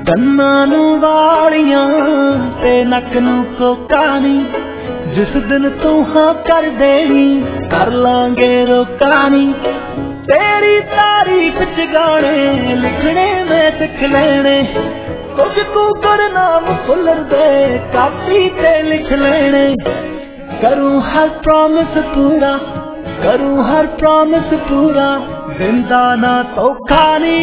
ਕੰਨਾਂ ਨੂੰ ਵਾਲੀਆਂ ਤੇ ਨੱਕ ਨੂੰ ਕੋਕਾ ਨੀ जिस दिन तू हाँ कर देनी कर लांगे रोका नी तेरी तारीफ च गाने लिखने में सिख लेने कुछ तू गुरनाम फुलर दे कापी ते लिख लेने करूं हर प्रॉमिस पूरा दिंदा ना धोखा नी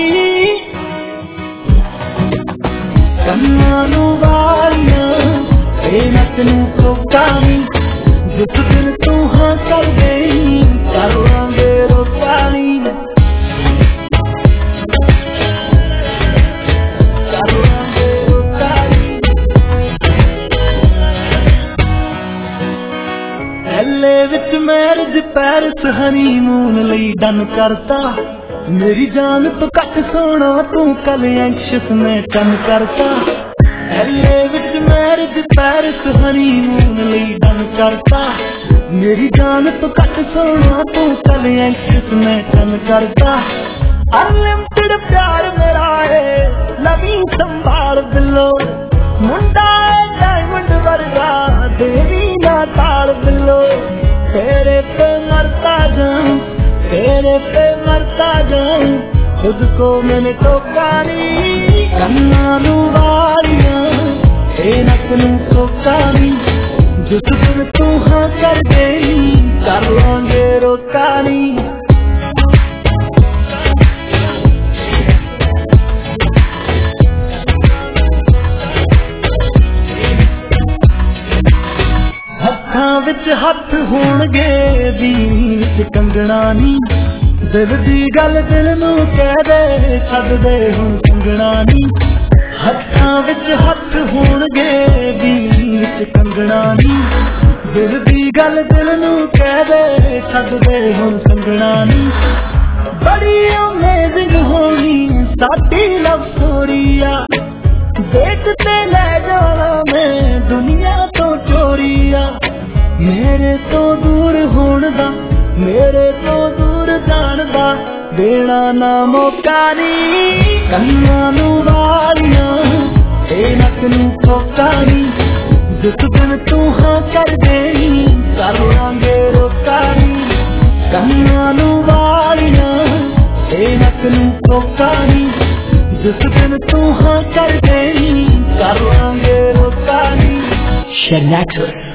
कन्नां नूं वालियां ते नक नूं कोका नी जिस दिन तू हाँ कर गई कर लांगे रोका नी कर लांगे रोका नी LA विच मैरिज पैरिस हनीमून लई डन करता मेरी जान तो घट सोना तू कल एंशियस में डन करता LA विच मैरिज पैरिस हनीमून लई डन करता मेरी जान तो घट सोना तू कल एंशियस में डन करता अनलिमिटेड प्यार मेरा है लवी संभाल दिलो मुंडा डायमंड वर्गा देवी ना ताल दिलो तेरे पे मरता जाऊं खुद को मैंने टोका नी कन्नां नूं वालियां ते नक नूं कोका नी जिस दिन तू हाँ कर गई कर लांगे रोका नी हत्थां विच हत्थ होणगे बीन विच कंगना नी दिल दी गल दिल नूं कह दे छड्ड दे हुण कंगना नी हत्थां विच हत्थ होणगे बीन विच कंगना नी दिल दी गल दिल नूं कह दे छड्ड दे हुण कंगना नी बड़ी अमेजिंग होनी साडी लव स्टोरी आ देख ते लै जाना मैं दुनिया तो चोरी आ मेरे तो दूर होण दा मेरे तो दूर जान दा देना ना मौका नी कन्नां नूं वालियां ते नक नूं कोका नी जिस दिन तू हाँ कर गई कर लांगे रोका नी कन्नां नूं वालियां ते नक नूं कोका नी जिस दिन तू हाँ कर गई कर लांगे रोका नी।